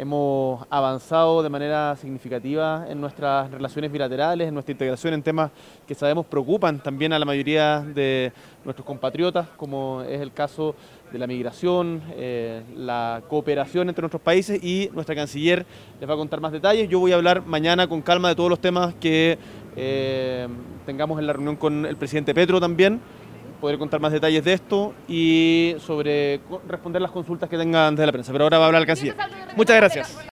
hemos avanzado de manera significativa en nuestras relaciones bilaterales, en nuestra integración en temas que sabemos preocupan también a la mayoría de nuestros compatriotas, como es el caso de la migración, la cooperación entre nuestros países, y nuestra canciller les va a contar más detalles. Yo voy a hablar mañana con calma de todos los temas que tengamos en la reunión con el presidente Petro también. Podré contar más detalles de esto y sobre responder las consultas que tengan desde la prensa. Pero ahora va a hablar el canciller. Muchas gracias.